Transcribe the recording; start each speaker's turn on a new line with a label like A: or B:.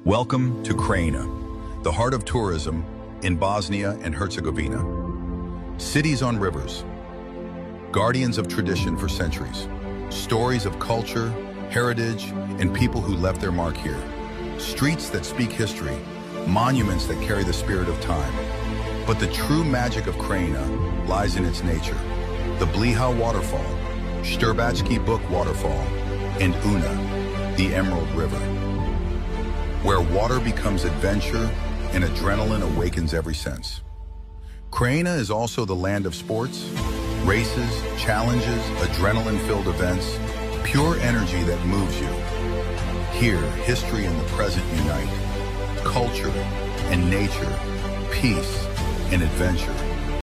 A: Welcome to Krajina, the heart of tourism in Bosnia and Herzegovina. Cities on rivers, guardians of tradition for centuries, stories of culture, heritage, and people who left their mark here. Streets that speak history, monuments that carry the spirit of time. But the true magic of Krajina lies in its nature. The Bliha Waterfall, Štrbački Buk Waterfall, and Una, the Emerald River, where water becomes adventure and adrenaline awakens every sense. Krajina is also the land of sports, races, challenges, adrenaline-filled events, pure energy that moves you. Here, history and the present unite, culture and nature, peace and adventure.